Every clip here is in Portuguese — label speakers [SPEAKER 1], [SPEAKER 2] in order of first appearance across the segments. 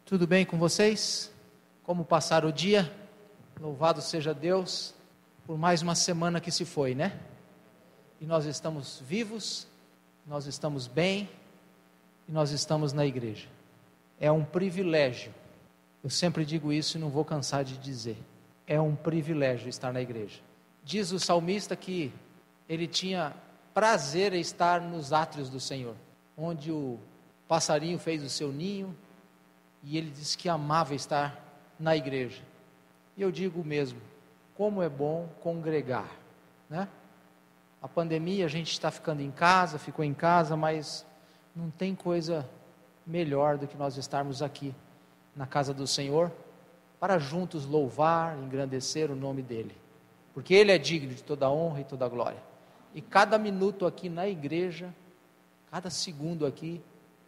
[SPEAKER 1] Tudo bem com vocês? Como passaram o dia? Louvado seja Deus por mais uma semana que se foi, né? E nós estamos vivos, nós estamos bem e nós estamos na igreja. É um privilégio. Eu sempre digo isso e não vou cansar de dizer. É um privilégio estar na igreja. Diz o salmista que ele tinha prazer em estar nos átrios do Senhor, onde o passarinho fez o seu ninho, e ele disse que amava estar na igreja. E eu digo mesmo, como é bom congregar, né? A pandemia, a gente está ficando em casa, ficou em casa, mas não tem coisa melhor do que nós estarmos aqui, na casa do Senhor, para juntos louvar, engrandecer o nome dEle, porque Ele é digno de toda honra e toda glória. E cada minuto aqui na igreja, cada segundo aqui,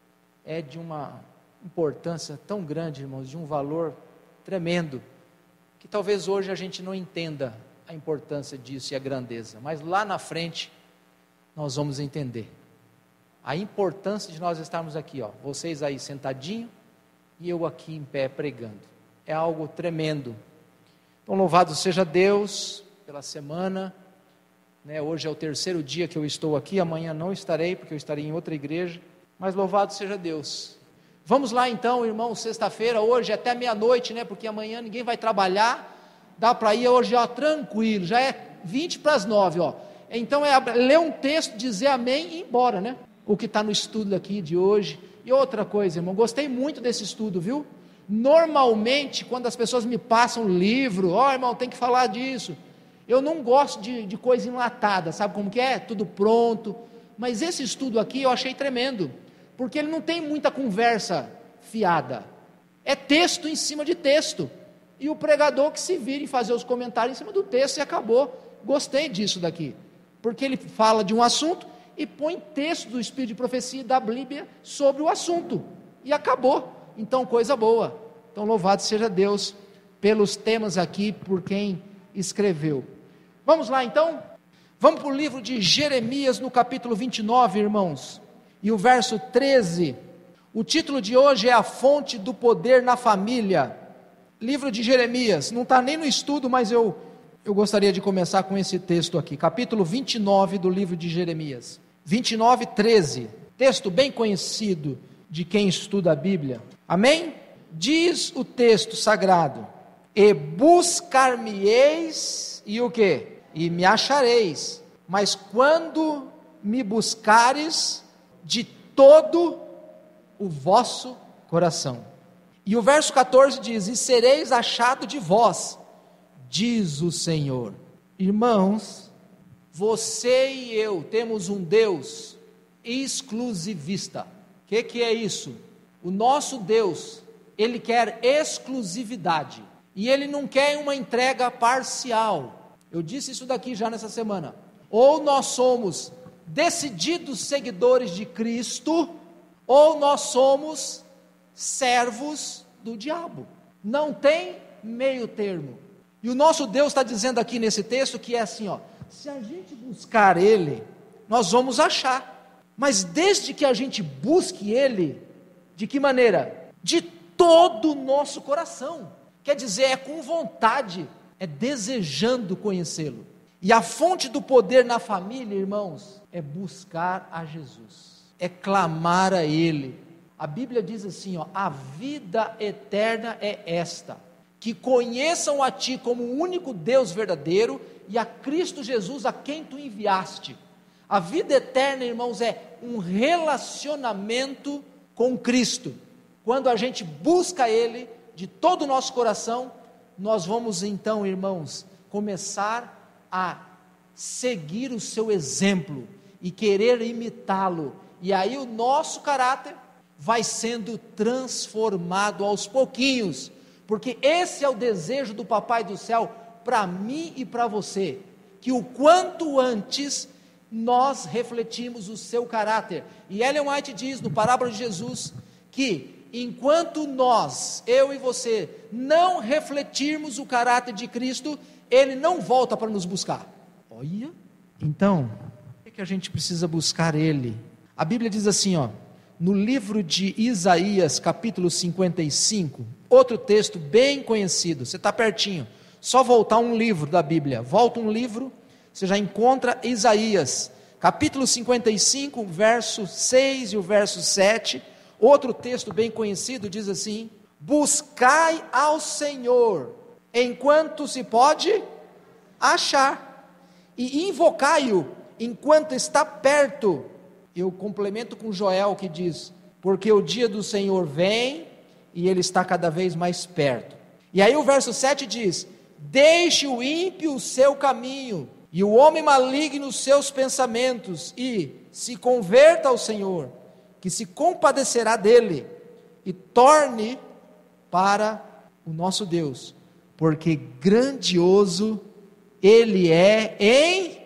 [SPEAKER 1] é de uma importância tão grande, irmãos, de um valor tremendo, que talvez hoje a gente não entenda a importância disso e a grandeza, mas lá na frente nós vamos entender a importância de nós estarmos aqui, vocês aí sentadinho e eu aqui em pé pregando. É algo tremendo. Então louvado seja Deus pela semana, né? Hoje é o terceiro dia que eu estou aqui, amanhã não estarei, porque eu estarei em outra igreja, mas louvado seja Deus. Vamos lá então, irmão, sexta-feira, hoje até meia-noite, né? Porque amanhã ninguém vai trabalhar, dá para ir hoje, tranquilo, já é 8:20. Então é ler um texto, dizer amém e ir embora, né? O que está no estudo aqui de hoje. E outra coisa, irmão, gostei muito desse estudo, viu? Normalmente, quando as pessoas me passam livro, irmão, tem que falar disso. Eu não gosto de coisa enlatada, sabe como que é? Tudo pronto. Mas esse estudo aqui eu achei tremendo, porque ele não tem muita conversa fiada, é texto em cima de texto, e o pregador que se vira em fazer os comentários em cima do texto e acabou. Gostei disso daqui, porque ele fala de um assunto e põe texto do Espírito de Profecia e da Bíblia sobre o assunto, e acabou. Então coisa boa. Então louvado seja Deus pelos temas aqui, por quem escreveu. Vamos lá então, vamos para o livro de Jeremias no capítulo 29, irmãos, e o verso 13, o título de hoje é A Fonte do Poder na Família. Livro de Jeremias, não está nem no estudo, mas eu gostaria de começar com esse texto aqui, capítulo 29 do livro de Jeremias, 29, 13, texto bem conhecido de quem estuda a Bíblia, amém? Diz o texto sagrado: e buscar-me-eis, e o quê? E me achareis, mas quando me buscares de todo o vosso coração. E o verso 14 diz: e sereis achado de vós, diz o Senhor. Irmãos, você e eu temos um Deus exclusivista. O que é isso? O nosso Deus, Ele quer exclusividade, e Ele não quer uma entrega parcial. Eu disse isso daqui já nessa semana. Ou nós somos decididos seguidores de Cristo, ou nós somos servos do diabo. Não tem meio termo. E o nosso Deus está dizendo aqui nesse texto que é assim, se a gente buscar Ele, nós vamos achar. Mas desde que a gente busque Ele, de que maneira? De todo o nosso coração. Quer dizer, é com vontade, é desejando conhecê-lo. E a fonte do poder na família, irmãos, é buscar a Jesus, é clamar a Ele. A Bíblia diz assim, a vida eterna é esta, que conheçam a Ti como o único Deus verdadeiro e a Cristo Jesus a quem Tu enviaste. A vida eterna, irmãos, é um relacionamento com Cristo. Quando a gente busca Ele de todo o nosso coração, nós vamos então, irmãos, começar a seguir o seu exemplo e querer imitá-lo, e aí o nosso caráter vai sendo transformado aos pouquinhos, porque esse é o desejo do Papai do Céu para mim e para você, que o quanto antes nós refletimos o seu caráter. E Ellen White diz no Parábola de Jesus que enquanto nós, eu e você, não refletirmos o caráter de Cristo, Ele não volta para nos buscar. Olha, então, por que a gente precisa buscar Ele? A Bíblia diz assim, no livro de Isaías, capítulo 55, outro texto bem conhecido, você está pertinho, só voltar um livro da Bíblia, volta um livro, você já encontra Isaías, capítulo 55, verso 6 e o verso 7, outro texto bem conhecido diz assim: buscai ao Senhor, enquanto se pode achar, e invocai-o, enquanto está perto. Eu complemento com Joel que diz, porque o dia do Senhor vem, e ele está cada vez mais perto. E aí o verso 7 diz: deixe o ímpio o seu caminho, e o homem maligno os seus pensamentos, e se converta ao Senhor, que se compadecerá dele, e torne para o nosso Deus, porque grandioso ele é em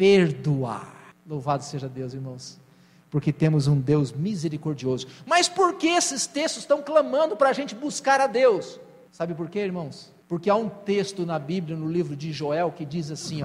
[SPEAKER 1] perdoar. Louvado seja Deus, irmãos, porque temos um Deus misericordioso. Mas por que esses textos estão clamando para a gente buscar a Deus? Sabe por quê, irmãos? Porque há um texto na Bíblia, no livro de Joel, que diz assim,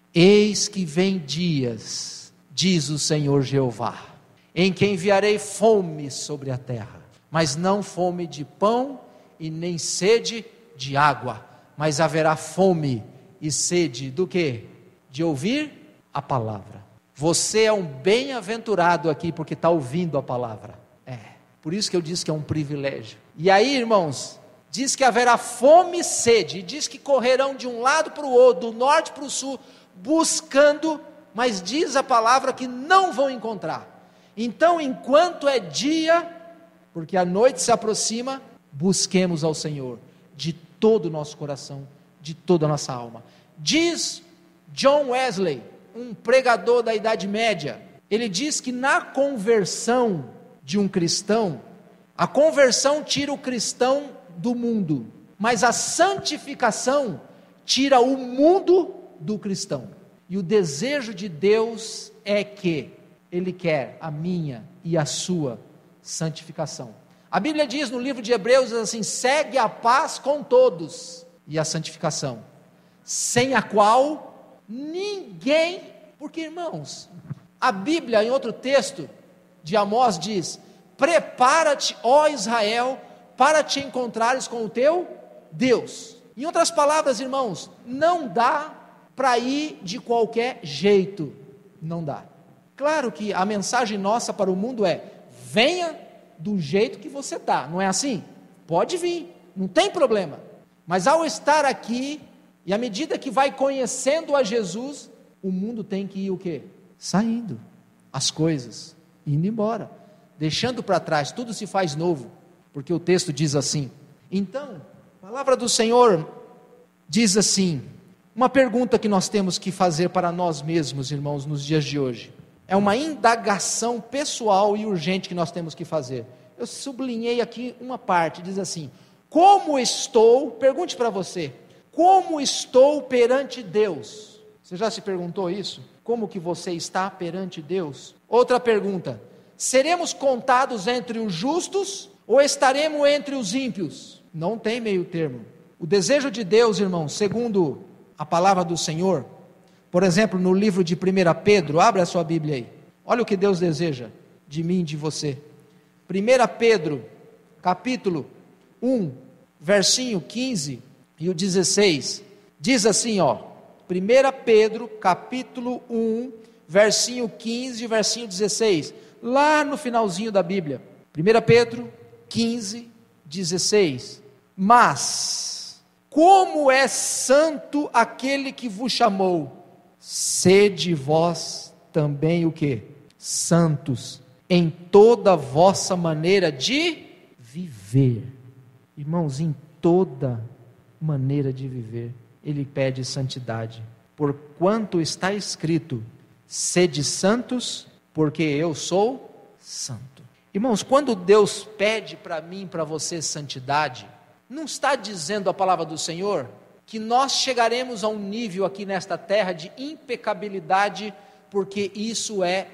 [SPEAKER 1] eis que vem dias, diz o Senhor Jeová, em que enviarei fome sobre a terra, mas não fome de pão e nem sede de água, mas haverá fome e sede do quê? De ouvir a palavra. Você é um bem-aventurado aqui porque está ouvindo a palavra. Por isso que eu disse que é um privilégio. E aí, irmãos, diz que haverá fome e sede, e diz que correrão de um lado para o outro, do norte para o sul, buscando, mas diz a palavra que não vão encontrar. Então, enquanto é dia, porque a noite se aproxima, busquemos ao Senhor de todo o nosso coração, de toda a nossa alma. Diz John Wesley, um pregador da Idade Média, ele diz que na conversão de um cristão, a conversão tira o cristão do mundo, mas a santificação tira o mundo do cristão. E o desejo de Deus é que Ele quer a minha e a sua santificação. A Bíblia diz no livro de Hebreus assim: segue a paz com todos e a santificação, sem a qual ninguém, porque irmãos, a Bíblia em outro texto de Amós diz: prepara-te, ó Israel, para te encontrares com o teu Deus. Em outras palavras, irmãos, não dá para ir de qualquer jeito, não dá. Claro que a mensagem nossa para o mundo é: venha do jeito que você está, não é assim? Pode vir, não tem problema, mas ao estar aqui, e à medida que vai conhecendo a Jesus, o mundo tem que ir o quê? Saindo, as coisas, indo embora, deixando para trás, tudo se faz novo, porque o texto diz assim. Então, a palavra do Senhor diz assim, uma pergunta que nós temos que fazer para nós mesmos, irmãos, nos dias de hoje, é uma indagação pessoal e urgente que nós temos que fazer. Eu sublinhei aqui uma parte, diz assim: como estou, pergunte para você, como estou perante Deus? Você já se perguntou isso? Como que você está perante Deus? Outra pergunta: seremos contados entre os justos ou estaremos entre os ímpios? Não tem meio termo. O desejo de Deus, irmão, segundo a palavra do Senhor, por exemplo, no livro de 1 Pedro, abre a sua Bíblia aí, olha o que Deus deseja de mim e de você. 1 Pedro, capítulo 1, versinho 15 e o 16, diz assim, 1 Pedro, capítulo 1, versinho 15 e versinho 16, lá no finalzinho da Bíblia, 1 Pedro 15, 16, mas, como é santo aquele que vos chamou, sede vós também o quê? Santos, em toda a vossa maneira de viver. Irmãos, em toda maneira de viver, Ele pede santidade, porquanto está escrito: sede santos, porque eu sou santo. Irmãos, quando Deus pede para mim e para você santidade, não está dizendo a palavra do Senhor que nós chegaremos a um nível aqui nesta terra de impecabilidade, porque isso é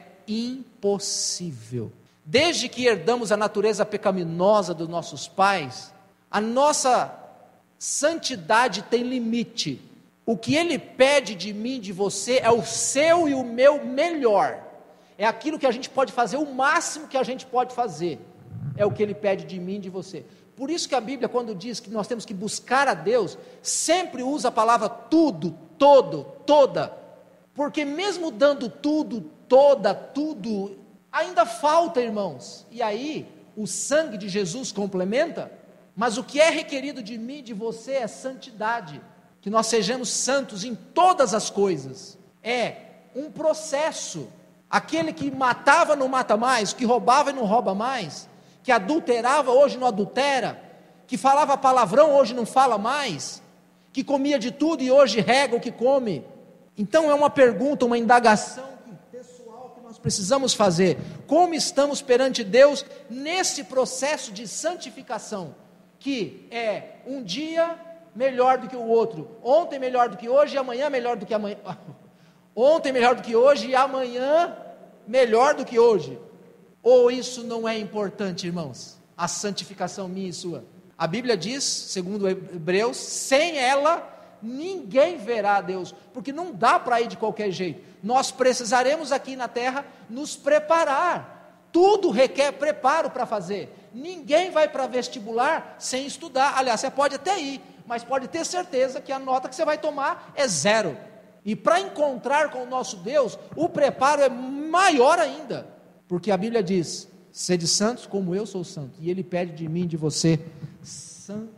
[SPEAKER 1] impossível. Desde que herdamos a natureza pecaminosa dos nossos pais, a nossa santidade tem limite. O que Ele pede de mim e de você é o seu e o meu melhor, é aquilo que a gente pode fazer, o máximo que a gente pode fazer, é o que Ele pede de mim e de você. Por isso que a Bíblia, quando diz que nós temos que buscar a Deus, sempre usa a palavra tudo, todo, toda, porque mesmo dando tudo, toda, tudo, ainda falta, irmãos, e aí o sangue de Jesus complementa, mas o que é requerido de mim e de você é santidade, que nós sejamos santos em todas as coisas, é um processo. Aquele que matava não mata mais, que roubava e não rouba mais, que adulterava hoje não adultera, que falava palavrão hoje não fala mais, que comia de tudo e hoje rega o que come. Então é uma pergunta, uma indagação pessoal que nós precisamos fazer: como estamos perante Deus nesse processo de santificação, que é um dia melhor do que o outro, ontem melhor do que hoje e amanhã melhor do que amanhã, ontem melhor do que hoje e amanhã melhor do que hoje. Ou isso não é importante, irmãos? A santificação minha e sua. A Bíblia diz, segundo Hebreus, sem ela ninguém verá a Deus, porque não dá para ir de qualquer jeito. Nós precisaremos aqui na terra nos preparar. Tudo requer preparo para fazer. Ninguém vai para vestibular sem estudar. Aliás, você pode até ir, mas pode ter certeza que a nota que você vai tomar é 0. E para encontrar com o nosso Deus, o preparo é maior ainda, porque a Bíblia diz: sede santos como eu sou santo, e Ele pede de mim e de você santidade.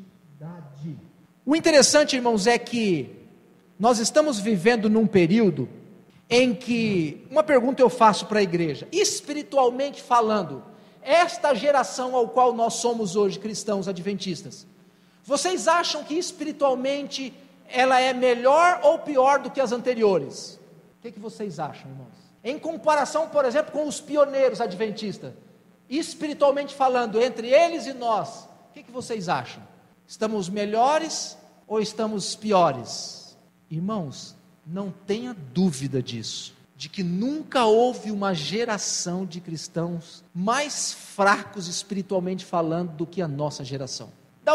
[SPEAKER 1] O interessante, irmãos, é que nós estamos vivendo num período em que, uma pergunta eu faço para a igreja, espiritualmente falando, esta geração ao qual nós somos hoje, cristãos adventistas, vocês acham que espiritualmente ela é melhor ou pior do que as anteriores? O que vocês acham, irmãos? Em comparação, por exemplo, com os pioneiros adventistas, espiritualmente falando, entre eles e nós, o que vocês acham? Estamos melhores ou estamos piores? Irmãos, não tenha dúvida disso, de que nunca houve uma geração de cristãos mais fracos espiritualmente falando do que a nossa geração.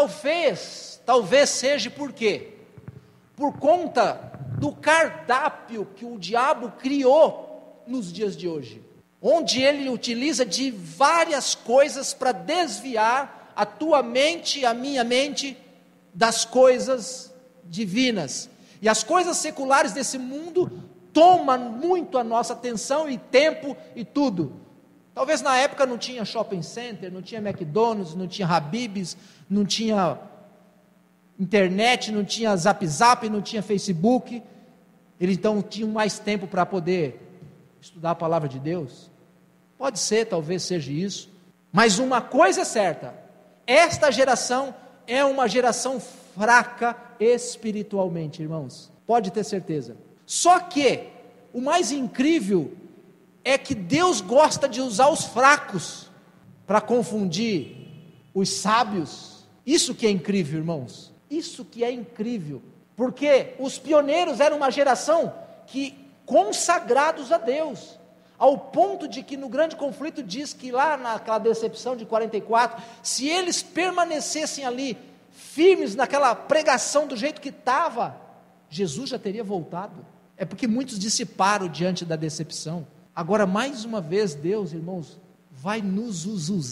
[SPEAKER 1] Talvez seja por quê? Por conta do cardápio que o diabo criou nos dias de hoje, onde ele utiliza de várias coisas para desviar a tua mente e a minha mente das coisas divinas, e as coisas seculares desse mundo tomam muito a nossa atenção e tempo e tudo. Talvez na época não tinha shopping center, não tinha McDonald's, não tinha Habib's, não tinha internet, não tinha Zap, não tinha Facebook. Eles então tinham mais tempo para poder estudar a palavra de Deus. Pode ser, talvez seja isso. Mas uma coisa é certa: esta geração é uma geração fraca espiritualmente, irmãos. Pode ter certeza. Só que o mais incrível é que Deus gosta de usar os fracos para confundir os sábios. Isso que é incrível, irmãos. Isso que é incrível, porque os pioneiros eram uma geração que consagrados a Deus, ao ponto de que no grande conflito diz que lá naquela decepção de 44, se eles permanecessem ali firmes naquela pregação do jeito que estava, Jesus já teria voltado. É porque muitos dissiparam diante da decepção. Agora, mais uma vez, Deus, irmãos, vai nos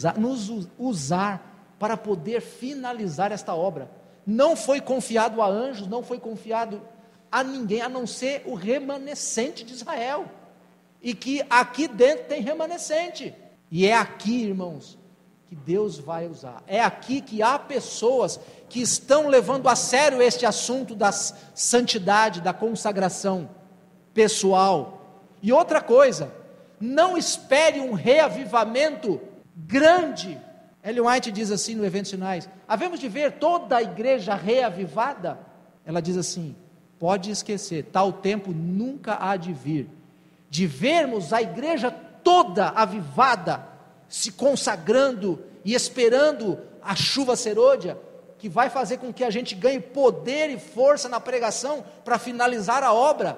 [SPEAKER 1] usar para poder finalizar esta obra. Não foi confiado a anjos, não foi confiado a ninguém, a não ser o remanescente de Israel, e que aqui dentro tem remanescente, e é aqui, irmãos, que Deus vai usar. É aqui que há pessoas que estão levando a sério este assunto da santidade, da consagração pessoal. E outra coisa, não espere um reavivamento grande. Ellen White diz assim no Eventos Finais: havemos de ver toda a igreja reavivada? Ela diz assim: pode esquecer, tal tempo nunca há de vir, de vermos a igreja toda avivada, se consagrando e esperando a chuva serôdia, que vai fazer com que a gente ganhe poder e força na pregação para finalizar a obra.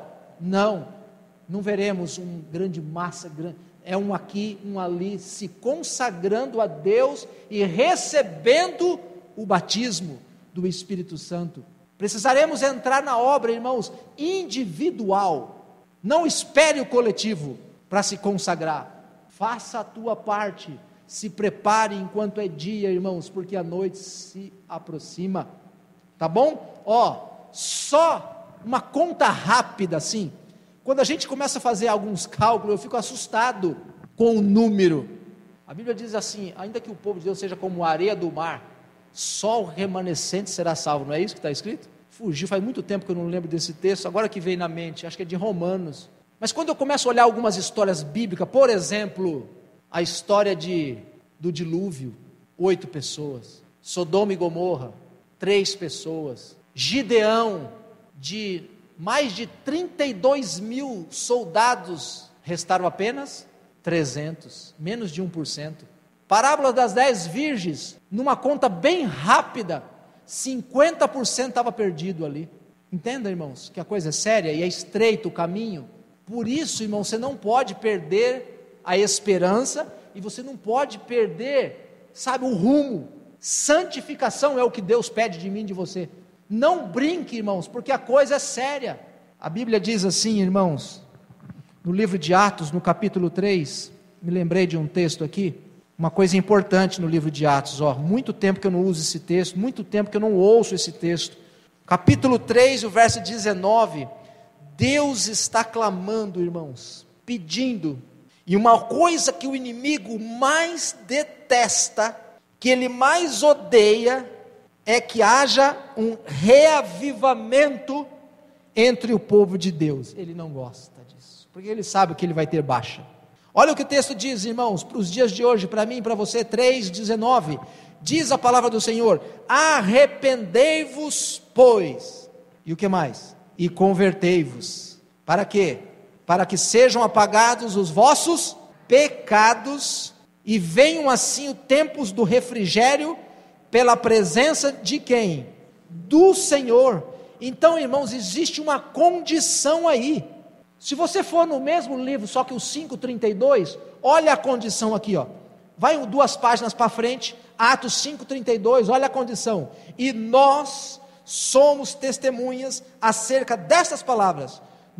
[SPEAKER 1] Não veremos um grande massa, é um aqui, um ali, se consagrando a Deus e recebendo o batismo do Espírito Santo. Precisaremos entrar na obra, irmãos, individual. Não espere o coletivo. para se consagrar. Faça a tua parte, se prepare enquanto é dia, irmãos, porque a noite se aproxima, tá bom? Só uma conta rápida assim, quando a gente começa a fazer alguns cálculos, eu fico assustado com o número. A Bíblia diz assim: ainda que o povo de Deus seja como a areia do mar, só o remanescente será salvo. Não é isso que está escrito? Fugiu, faz muito tempo que eu não lembro desse texto, agora que veio na mente, acho que é de Romanos. Mas quando eu começo a olhar algumas histórias bíblicas, por exemplo, a história do dilúvio, 8 pessoas, Sodoma e Gomorra, 3 pessoas, Gideão, de mais de 32 mil soldados, restaram apenas 300, menos de 1%. Parábola das 10 virgens, numa conta bem rápida, 50% estava perdido ali. Entenda, irmãos, que a coisa é séria e é estreito o caminho. Por isso, irmão, você não pode perder a esperança e você não pode perder, sabe, o rumo. Santificação é o que Deus pede de mim e de você. Não brinque, irmãos, porque a coisa é séria. A Bíblia diz assim, irmãos, no livro de Atos, no capítulo 3, me lembrei de um texto aqui, uma coisa importante no livro de Atos, muito tempo que eu não uso esse texto, muito tempo que eu não ouço esse texto. Capítulo 3, o verso 19, Deus está clamando, irmãos, pedindo, e uma coisa que o inimigo mais detesta, que ele mais odeia, é que haja um reavivamento entre o povo de Deus. Ele não gosta disso, porque ele sabe que ele vai ter baixa. Olha o que o texto diz, irmãos, para os dias de hoje, para mim e para você, 3,19, diz a palavra do Senhor: arrependei-vos, pois, e o que mais? E convertei-vos, para quê? Para que sejam apagados os vossos pecados, e venham assim os tempos do refrigério, pela presença de quem? Do Senhor. Então, irmãos, existe uma condição aí. Se você for no mesmo livro, só que o 5,32, olha a condição aqui, vai 2 páginas para frente, Atos 5,32, olha a condição: e nós somos testemunhas acerca dessas palavras,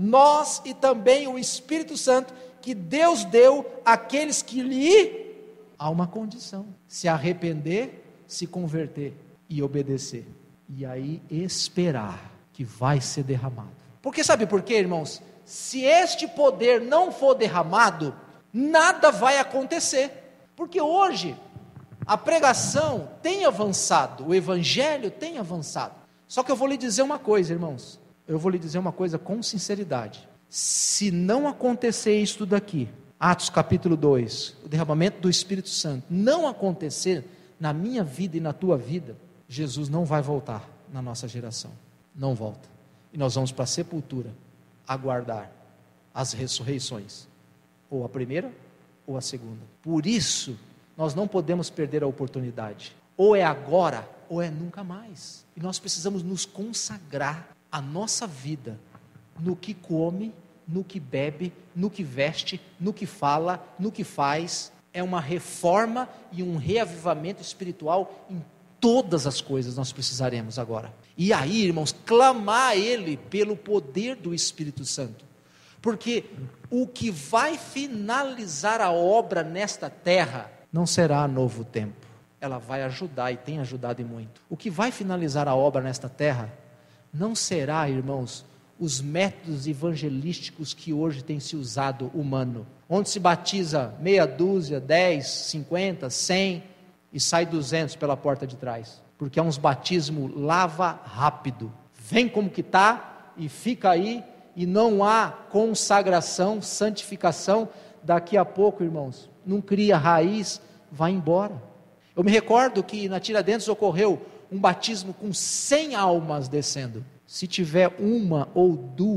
[SPEAKER 1] nós e também o Espírito Santo, que Deus deu àqueles que lhe... Há uma condição: se arrepender, se converter e obedecer, e aí esperar que vai ser derramado. Porque sabe por quê, irmãos? Se este poder não for derramado, nada vai acontecer, porque hoje a pregação tem avançado, o evangelho tem avançado, só que eu vou lhe dizer uma coisa, irmãos, eu vou lhe dizer uma coisa com sinceridade: se não acontecer isto daqui, Atos capítulo 2, o derramamento do Espírito Santo, não acontecer na minha vida e na tua vida, Jesus não vai voltar na nossa geração, não volta, e nós vamos para a sepultura, aguardar as ressurreições, ou a primeira ou a segunda. Por isso nós não podemos perder a oportunidade, ou é agora ou é nunca mais, e nós precisamos nos consagrar a nossa vida no que come, no que bebe, no que veste, no que fala, no que faz. É uma reforma e um reavivamento espiritual em todas as coisas nós precisaremos agora. E aí, irmãos, clamar a Ele pelo poder do Espírito Santo, porque o que vai finalizar a obra nesta terra não será novo tempo, ela vai ajudar e tem ajudado e muito. O que vai finalizar a obra nesta terra não será, irmãos, os métodos evangelísticos que hoje tem se usado humano, onde se batiza meia dúzia, 10, 50, 100 e sai 200 pela porta de trás, porque é uns batismo lava rápido, vem como que está e fica aí, e não há consagração, santificação. Daqui a pouco, irmãos, não cria raiz, vai embora. Eu me recordo que na Tiradentes ocorreu um batismo com 100 almas descendo. Se tiver 1 ou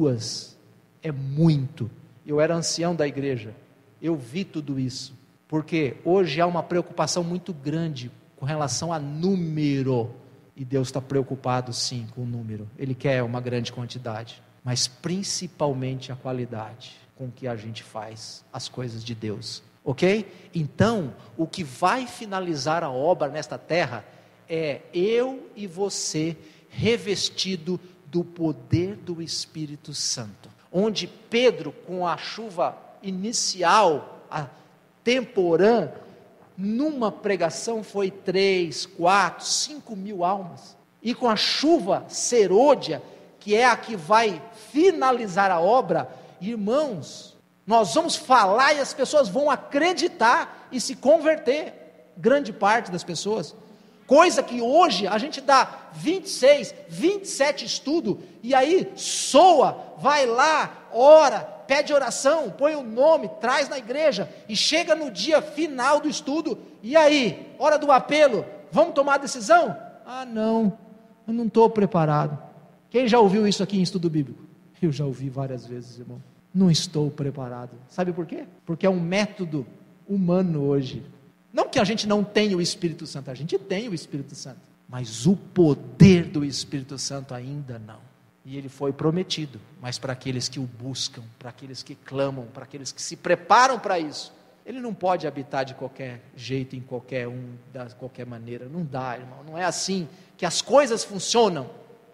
[SPEAKER 1] 2, é muito. Eu era ancião da igreja, eu vi tudo isso, porque hoje há uma preocupação muito grande com relação a número, e Deus está preocupado sim com o número, Ele quer uma grande quantidade, mas principalmente a qualidade com que a gente faz as coisas de Deus, ok? Então, o que vai finalizar a obra nesta terra, é eu e você revestido do poder do Espírito Santo, onde Pedro, com a chuva inicial, a temporã, numa pregação foi 3, 4, 5 mil almas. E com a chuva serôdia, que é a que vai finalizar a obra, irmãos, nós vamos falar e as pessoas vão acreditar e se converter, grande parte das pessoas, coisa que hoje a gente dá 26, 27 estudos, e aí soa, vai lá, ora, pede oração, põe o nome, traz na igreja, e chega no dia final do estudo, e aí, hora do apelo, vamos tomar a decisão? Ah não, eu não estou preparado. Quem já ouviu isso aqui em estudo bíblico? Eu já ouvi várias vezes, irmão. Não estou preparado. Sabe por quê? Porque é um método humano hoje. Não que a gente não tenha o Espírito Santo, a gente tem o Espírito Santo, mas o poder do Espírito Santo ainda não. E ele foi prometido, mas para aqueles que o buscam, para aqueles que clamam, para aqueles que se preparam para isso. Ele não pode habitar de qualquer jeito, em qualquer de qualquer maneira. Não dá, irmão. Não é assim que as coisas funcionam.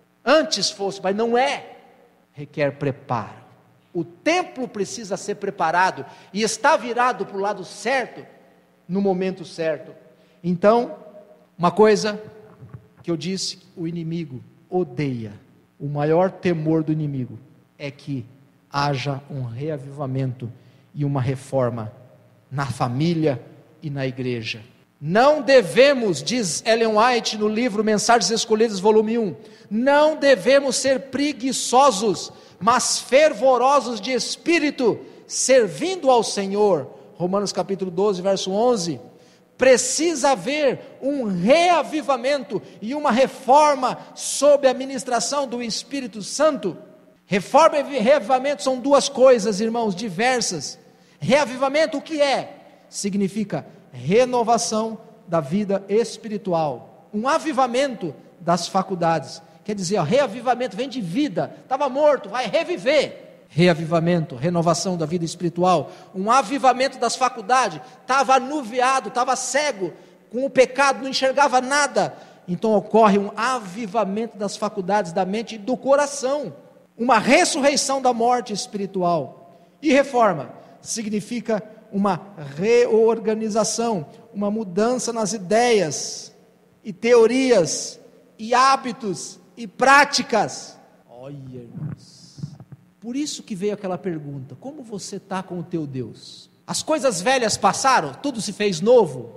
[SPEAKER 1] Antes fosse, mas não é. Requer preparo. O templo precisa ser preparado e está virado para o lado certo, no momento certo. Então, uma coisa que eu disse, o inimigo odeia, o maior temor do inimigo é que haja um reavivamento e uma reforma na família e na igreja. Não devemos, diz Ellen White no livro Mensagens Escolhidas, volume 1, não devemos ser preguiçosos, mas fervorosos de espírito, servindo ao Senhor. Romanos capítulo 12, verso 11. Precisa haver um reavivamento e uma reforma sob a ministração do Espírito Santo. Reforma e reavivamento são duas coisas, irmãos, diversas. Reavivamento, o que é? Significa renovação da vida espiritual, um avivamento das faculdades. Quer dizer, reavivamento vem de vida, estava morto, vai reviver. Reavivamento, renovação da vida espiritual, um avivamento das faculdades, estava anuviado, estava cego, com o pecado, não enxergava nada, então ocorre um avivamento das faculdades da mente e do coração, uma ressurreição da morte espiritual. E reforma significa uma reorganização, uma mudança nas ideias e teorias e hábitos e práticas. Olha, irmãos, por isso que veio aquela pergunta: como você está com o teu Deus? As coisas velhas passaram, tudo se fez novo?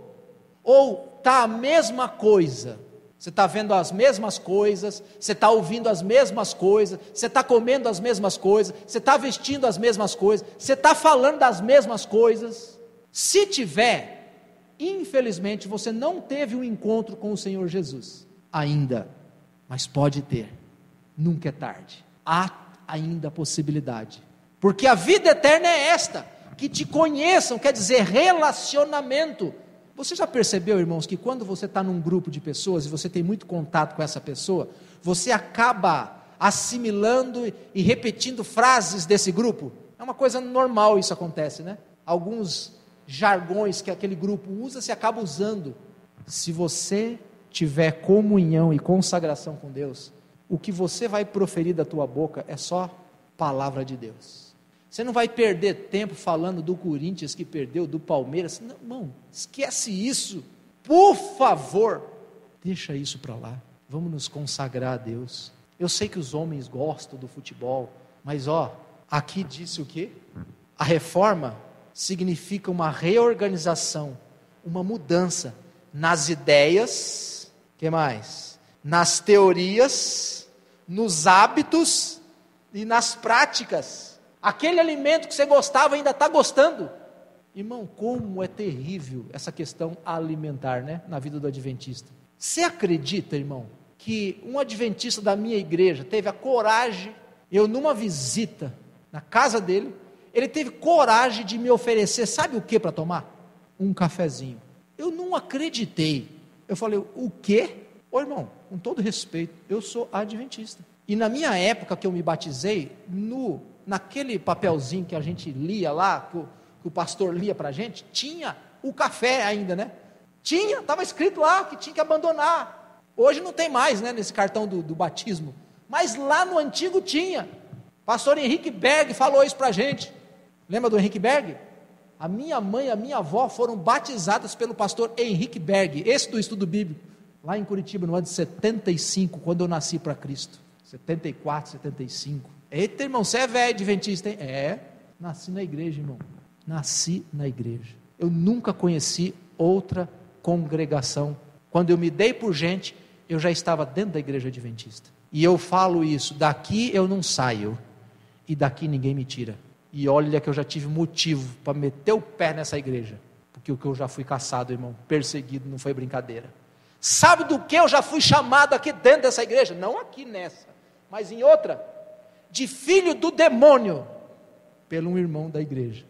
[SPEAKER 1] Ou está a mesma coisa? Você está vendo as mesmas coisas, você está ouvindo as mesmas coisas, você está comendo as mesmas coisas, você está vestindo as mesmas coisas, você está falando das mesmas coisas. Se tiver, infelizmente você não teve um encontro com o Senhor Jesus ainda, mas pode ter, nunca é tarde, há ainda a possibilidade, porque a vida eterna é esta, que te conheçam, quer dizer relacionamento. Você já percebeu, irmãos, que quando você está num grupo de pessoas e você tem muito contato com essa pessoa, você acaba assimilando e repetindo frases desse grupo? É uma coisa normal, isso acontece, né? Alguns jargões que aquele grupo usa, se acaba usando. Se você tiver comunhão e consagração com Deus, o que você vai proferir da tua boca é só palavra de Deus. Você não vai perder tempo falando do Corinthians que perdeu, do Palmeiras. Não, irmão, esquece isso. Por favor, deixa isso para lá. Vamos nos consagrar a Deus. Eu sei que os homens gostam do futebol, mas aqui disse o quê? A reforma significa uma reorganização, uma mudança nas ideias, que mais? Nas teorias, nos hábitos e nas práticas. Aquele alimento que você gostava ainda está gostando. Irmão, como é terrível essa questão alimentar, né? Na vida do adventista. Você acredita, irmão, que um adventista da minha igreja teve a coragem, eu numa visita na casa dele, ele teve coragem de me oferecer, sabe o que para tomar? Um cafezinho. Eu não acreditei. Eu falei, o quê? Ô irmão, com todo respeito, eu sou adventista. E na minha época que eu me batizei, naquele papelzinho que a gente lia lá, que o pastor lia para a gente, tinha o café ainda, né? Estava escrito lá que tinha que abandonar. Hoje não tem mais, né, nesse cartão do batismo. Mas lá no antigo tinha. Pastor Henrique Berg falou isso para a gente. Lembra do Henrique Berg? A minha mãe e a minha avó foram batizadas pelo pastor Henrique Berg, esse do estudo bíblico, lá em Curitiba, no ano de 75, quando eu nasci para Cristo. 74, 75. Eita, irmão, você é velho adventista, hein? Nasci na igreja, irmão. Nasci na igreja. Eu nunca conheci outra congregação. Quando eu me dei por gente, eu já estava dentro da igreja adventista. E eu falo isso, daqui eu não saio, e daqui ninguém me tira. E olha que eu já tive motivo para meter o pé nessa igreja, porque o que eu já fui caçado, irmão, perseguido, não foi brincadeira. Sabe do que eu já fui chamado aqui dentro dessa igreja? Não aqui nessa, mas em outra, de filho do demônio, pelo um irmão da igreja.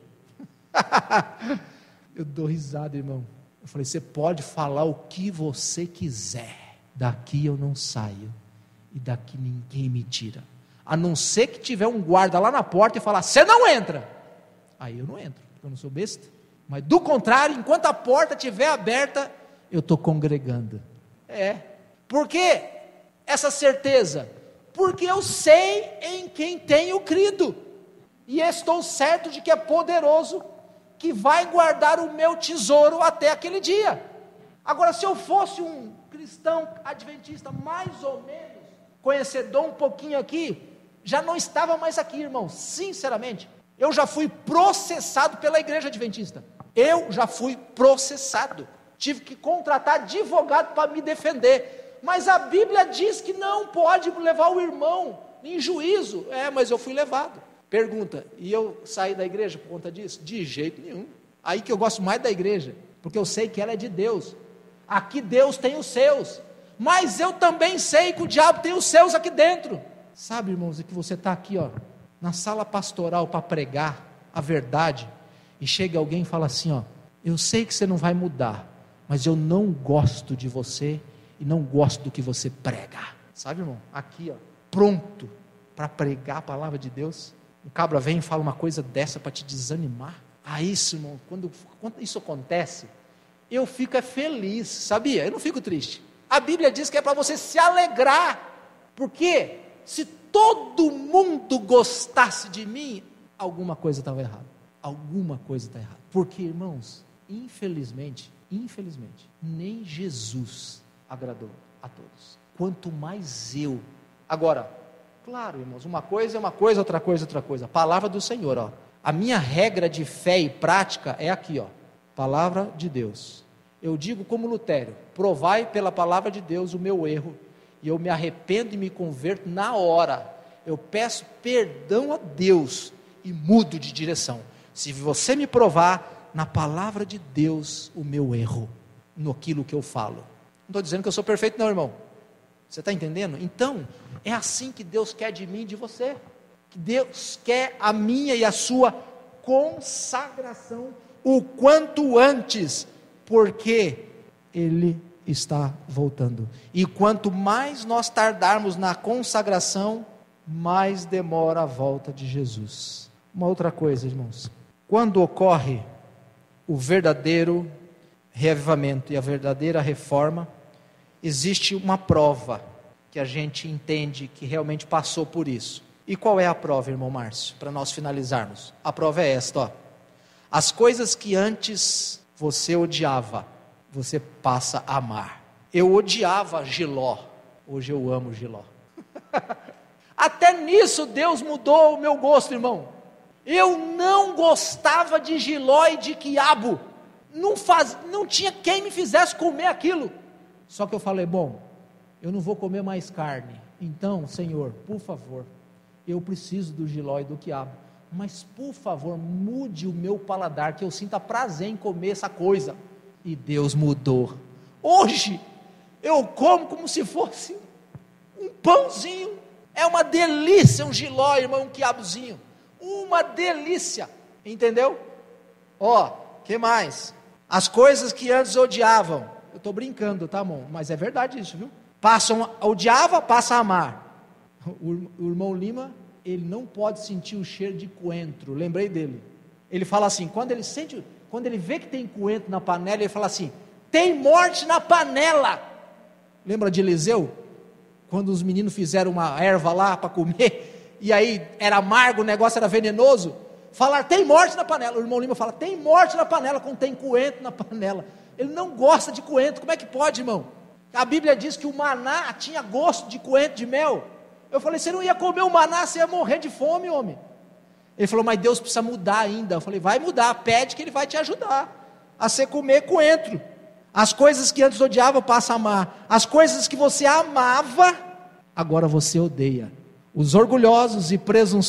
[SPEAKER 1] Eu dou risada, irmão. Eu falei, você pode falar o que você quiser, daqui eu não saio, e daqui ninguém me tira. A não ser que tiver um guarda lá na porta e falar, você não entra. Aí eu não entro, porque eu não sou besta. Mas do contrário, enquanto a porta estiver aberta, eu estou congregando. Por que essa certeza? Porque eu sei em quem tenho crido, e estou certo de que é poderoso, que vai guardar o meu tesouro até aquele dia. Agora, se eu fosse um cristão adventista mais ou menos, conhecedor um pouquinho aqui, já não estava mais aqui, irmão, sinceramente. Eu já fui processado pela igreja adventista. Eu já fui processado. Tive que contratar advogado para me defender. Mas a Bíblia diz que não pode levar o irmão em juízo. Mas eu fui levado. Pergunta, e eu saí da igreja por conta disso? De jeito nenhum. Aí que eu gosto mais da igreja, porque eu sei que ela é de Deus. Aqui Deus tem os seus, mas eu também sei que o diabo tem os seus aqui dentro. Sabe, irmãos, é que você está aqui, na sala pastoral para pregar a verdade, e chega alguém e fala assim, eu sei que você não vai mudar, mas eu não gosto de você, e não gosto do que você prega. Sabe, irmão, aqui, pronto para pregar a palavra de Deus. Um cabra vem e fala uma coisa dessa para te desanimar. Isso, irmão, quando isso acontece, eu fico feliz, sabia? Eu não fico triste. A Bíblia diz que é para você se alegrar, porque se todo mundo gostasse de mim, alguma coisa estava errada. Alguma coisa está errada. Porque, irmãos, infelizmente, nem Jesus agradou a todos. Quanto mais eu. Agora, claro, irmãos, uma coisa é uma coisa, outra coisa é outra coisa. A palavra do Senhor, A minha regra de fé e prática é aqui, palavra de Deus. Eu digo como Lutero, provai pela palavra de Deus o meu erro, e eu me arrependo e me converto na hora. Eu peço perdão a Deus e mudo de direção. Se você me provar na palavra de Deus o meu erro, naquilo que eu falo. Não estou dizendo que eu sou perfeito não, irmão. Você está entendendo? Então, é assim que Deus quer de mim e de você. Que Deus quer a minha e a sua consagração o quanto antes, porque Ele está voltando. E quanto mais nós tardarmos na consagração, mais demora a volta de Jesus. Uma outra coisa, irmãos, quando ocorre o verdadeiro reavivamento e a verdadeira reforma, existe uma prova que a gente entende que realmente passou por isso. E qual é a prova, irmão Márcio, para nós finalizarmos? A prova é esta, as coisas que antes você odiava, você passa a amar. Eu odiava Giló, hoje eu amo Giló. Até nisso Deus mudou o meu gosto, irmão. Eu não gostava de Giló e de quiabo, não tinha quem me fizesse comer aquilo. Só que eu falei, bom, eu não vou comer mais carne, então, Senhor, por favor, eu preciso do Giló e do quiabo, mas por favor, mude o meu paladar, que eu sinta prazer em comer essa coisa. E Deus mudou. Hoje, eu como como se fosse um pãozinho, é uma delícia, um Giló, irmão, um quiabozinho, uma delícia, entendeu? Que mais? As coisas que antes odiavam, eu estou brincando, tá, irmão? Mas é verdade isso, viu? Odiava, passa a amar. O irmão Lima, ele não pode sentir o cheiro de coentro, lembrei dele. Ele fala assim, quando ele vê que tem coentro na panela, ele fala assim, tem morte na panela. Lembra de Eliseu? Quando os meninos fizeram uma erva lá para comer, e aí era amargo, o negócio era venenoso. falar tem morte na panela. O irmão Lima fala, tem morte na panela, quando tem coentro na panela. Ele não gosta de coentro. Como é que pode, irmão? A Bíblia diz que o maná tinha gosto de coentro, de mel. Eu falei, você não ia comer o maná, você ia morrer de fome, homem. Ele falou, mas Deus precisa mudar ainda. Eu falei, vai mudar, pede que Ele vai te ajudar a você comer coentro. As coisas que antes odiava, passa a amar. As coisas que você amava, agora você odeia. Os orgulhosos e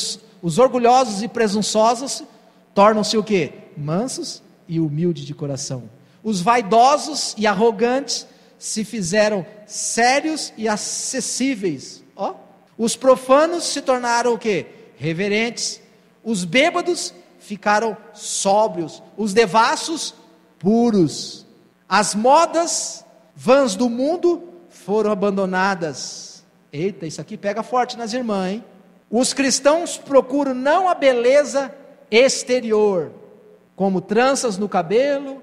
[SPEAKER 1] presunçosos tornam-se o quê? Mansos e humildes de coração. Os vaidosos e arrogantes se fizeram sérios e acessíveis. Os profanos se tornaram o quê? Reverentes. Os bêbados ficaram sóbrios. Os devassos, puros. As modas vãs do mundo foram abandonadas. Eita, isso aqui pega forte nas irmãs, hein? Os cristãos procuram não a beleza exterior, como tranças no cabelo,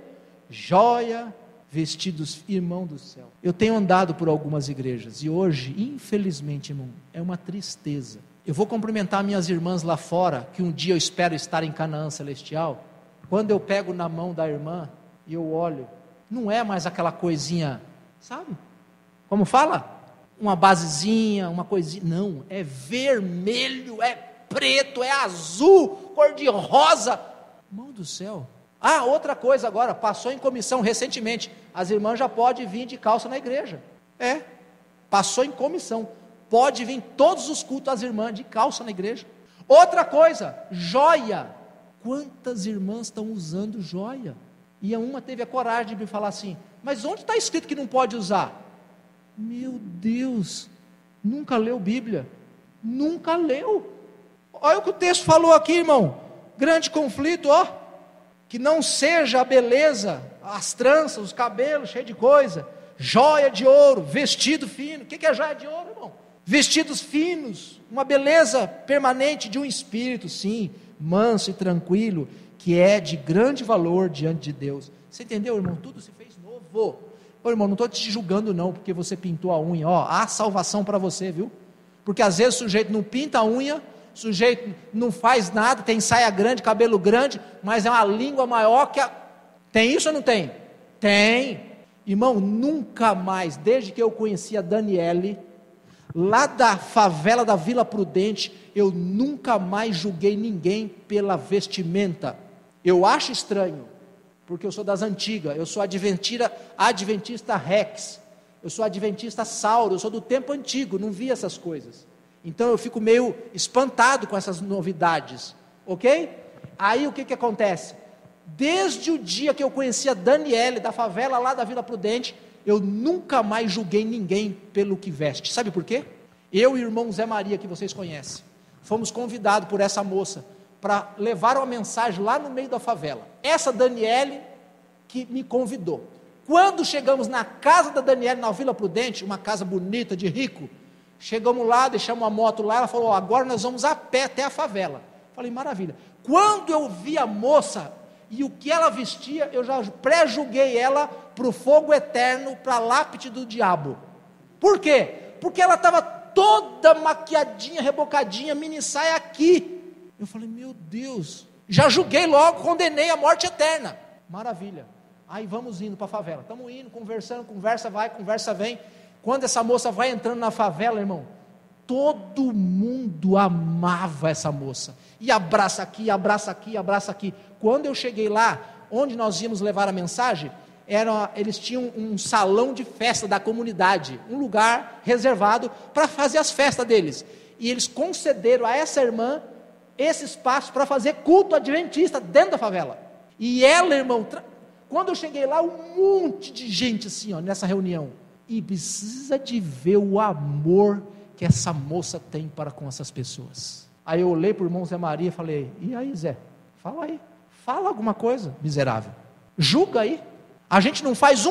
[SPEAKER 1] joia, vestidos, irmão do céu. Eu tenho andado por algumas igrejas, e hoje, infelizmente, irmão, é uma tristeza. Eu vou cumprimentar minhas irmãs lá fora, que um dia eu espero estar em Canaã Celestial. Quando eu pego na mão da irmã, e eu olho, não é mais aquela coisinha, sabe? Como fala? Uma basezinha, uma coisinha, não, é vermelho, é preto, é azul, cor de rosa, mão do céu. Outra coisa agora, passou em comissão recentemente, as irmãs já podem vir de calça na igreja, passou em comissão, pode vir todos os cultos as irmãs de calça na igreja. Outra coisa, joia, quantas irmãs estão usando joia? E uma teve a coragem de me falar assim, mas onde está escrito que não pode usar? Meu Deus, nunca leu Bíblia, nunca leu. Olha o que o texto falou aqui, irmão, grande conflito, que não seja a beleza, as tranças, os cabelos cheios de coisa, joia de ouro, vestido fino. O que é joia de ouro, irmão? Vestidos finos, uma beleza permanente de um espírito, sim, manso e tranquilo, que é de grande valor diante de Deus. Você entendeu, irmão? Tudo se fez novo. Irmão, não estou te julgando não, porque você pintou a unha, há salvação para você, viu? Porque às vezes o sujeito não pinta a unha, o sujeito não faz nada, tem saia grande, cabelo grande, mas é uma língua maior que a... Tem isso ou não tem? Tem. Irmão, nunca mais, desde que eu conheci a Daniele, lá da favela da Vila Prudente, eu nunca mais julguei ninguém pela vestimenta. Eu acho estranho, porque eu sou das antigas, eu sou adventista Rex, eu sou adventista Sauro, eu sou do tempo antigo, não vi essas coisas, então eu fico meio espantado com essas novidades, ok? Aí o que acontece? Desde o dia que eu conheci a Daniele, da favela lá da Vila Prudente, eu nunca mais julguei ninguém pelo que veste. Sabe por quê? Eu e o irmão Zé Maria, que vocês conhecem, fomos convidados por essa moça para levar uma mensagem lá no meio da favela. Essa Daniele que me convidou. Quando chegamos na casa da Daniele, na Vila Prudente, uma casa bonita, de rico, chegamos lá, deixamos a moto lá, ela falou, agora nós vamos a pé até a favela. Falei, maravilha. Quando eu vi a moça e o que ela vestia, eu já pré-julguei ela para o fogo eterno, para a lápide do diabo. Por quê? Porque ela estava toda maquiadinha, rebocadinha, mini saia aqui. Eu falei, meu Deus, já julguei logo, condenei a morte eterna. Maravilha. Aí vamos indo para a favela, estamos indo, conversando, conversa vai, conversa vem. Quando essa moça vai entrando na favela, irmão, todo mundo amava essa moça, e abraça aqui, abraça aqui, abraça aqui. Quando eu cheguei lá, onde nós íamos levar a mensagem, eles tinham um salão de festa da comunidade, um lugar reservado para fazer as festas deles, e eles concederam a essa irmã esse espaço para fazer culto adventista dentro da favela. E ela, irmão, quando eu cheguei lá, um monte de gente assim, nessa reunião, e precisa de ver o amor que essa moça tem para com essas pessoas. Aí eu olhei para o irmão Zé Maria e falei, e aí Zé, fala aí, fala alguma coisa, miserável, julga aí. A gente não faz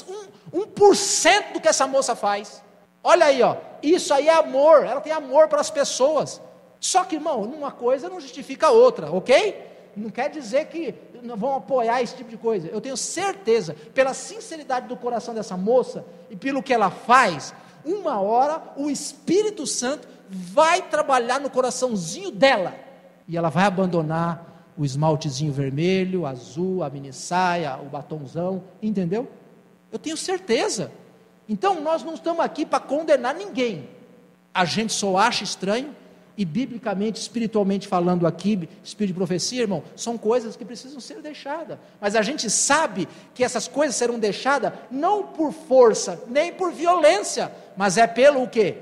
[SPEAKER 1] 1% do que essa moça faz. Olha aí, isso aí é amor, ela tem amor para as pessoas. Só que, irmão, uma coisa não justifica a outra, ok? Não quer dizer que não vão apoiar esse tipo de coisa. Eu tenho certeza, pela sinceridade do coração dessa moça e pelo que ela faz, uma hora o Espírito Santo vai trabalhar no coraçãozinho dela e ela vai abandonar o esmaltezinho vermelho, azul, a mini saia, o batonzão, entendeu? Eu tenho certeza. Então nós não estamos aqui para condenar ninguém. A gente só acha estranho, e biblicamente, espiritualmente falando aqui, espírito de profecia, irmão, são coisas que precisam ser deixadas, mas a gente sabe que essas coisas serão deixadas não por força, nem por violência, mas é pelo o quê?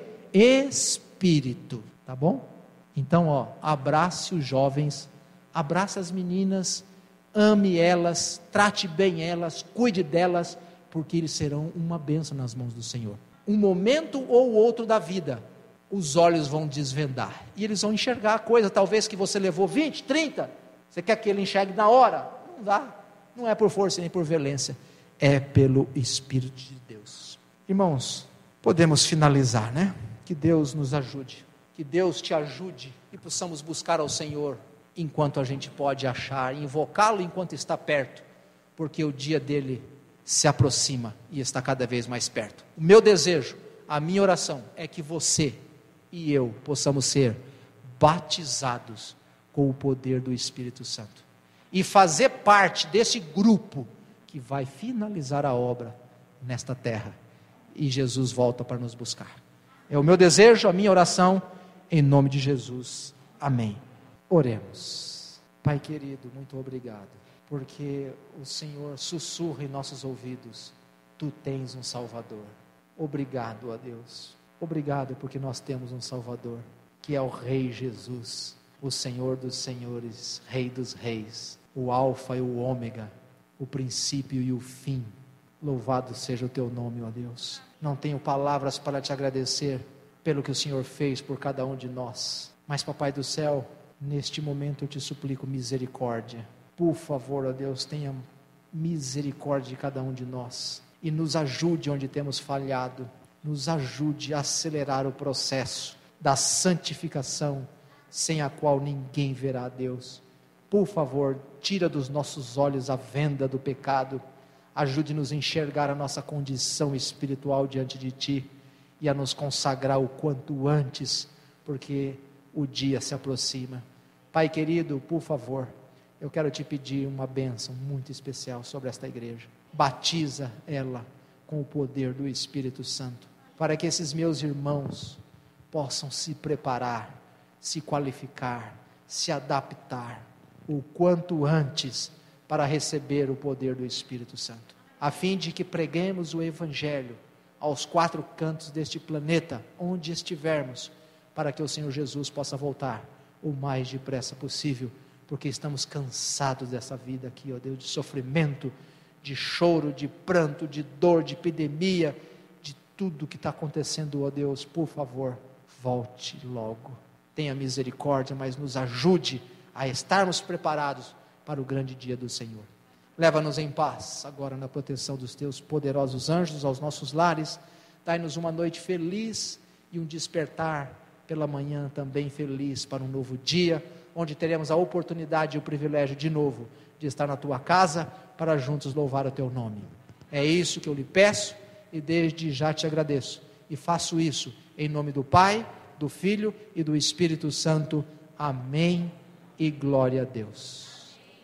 [SPEAKER 1] Espírito, tá bom? Então, abrace os jovens, abrace as meninas, ame elas, trate bem elas, cuide delas, porque eles serão uma bênção nas mãos do Senhor. Um momento ou outro da vida, os olhos vão desvendar, e eles vão enxergar a coisa, talvez que você levou 20, 30, você quer que ele enxergue na hora? Não dá, não é por força nem por violência, é pelo Espírito de Deus. Irmãos, podemos finalizar, né? Que Deus nos ajude, que Deus te ajude, e possamos buscar ao Senhor, enquanto a gente pode achar, invocá-lo enquanto está perto, porque o dia dele se aproxima, e está cada vez mais perto. O meu desejo, a minha oração, é que você e eu possamos ser batizados com o poder do Espírito Santo e fazer parte desse grupo que vai finalizar a obra nesta terra, e Jesus volta para nos buscar. É o meu desejo, a minha oração, em nome de Jesus, amém. Oremos. Pai querido, muito obrigado, porque o Senhor sussurra em nossos ouvidos: tu tens um Salvador. Obrigado a Deus, obrigado porque nós temos um Salvador, que é o Rei Jesus, o Senhor dos senhores, Rei dos reis, o Alfa e o Ômega, o princípio e o fim. Louvado seja o teu nome, ó Deus. Não tenho palavras para te agradecer pelo que o Senhor fez por cada um de nós, mas Papai do céu, neste momento eu te suplico misericórdia. Por favor, ó Deus, tenha misericórdia de cada um de nós, e nos ajude onde temos falhado, nos ajude a acelerar o processo da santificação, sem a qual ninguém verá a Deus. Por favor, tira dos nossos olhos a venda do pecado, ajude-nos a enxergar a nossa condição espiritual diante de Ti, e a nos consagrar o quanto antes, porque o dia se aproxima. Pai querido, por favor, eu quero te pedir uma bênção muito especial sobre esta igreja. Batiza ela com o poder do Espírito Santo, para que esses meus irmãos possam se preparar, se qualificar, se adaptar o quanto antes para receber o poder do Espírito Santo, a fim de que preguemos o Evangelho aos 4 cantos deste planeta, onde estivermos, para que o Senhor Jesus possa voltar o mais depressa possível, porque estamos cansados dessa vida aqui, ó Deus, de sofrimento, de choro, de pranto, de dor, de epidemia, de tudo que está acontecendo, ó Deus. Por favor, volte logo, tenha misericórdia, mas nos ajude a estarmos preparados para o grande dia do Senhor. Leva-nos em paz, agora na proteção dos teus poderosos anjos, aos nossos lares. Dai-nos uma noite feliz e um despertar pela manhã também feliz para um novo dia, onde teremos a oportunidade e o privilégio de novo de estar na tua casa para juntos louvar o teu nome. É isso que eu lhe peço e desde já te agradeço, e faço isso em nome do Pai, do Filho e do Espírito Santo. Amém e glória a Deus.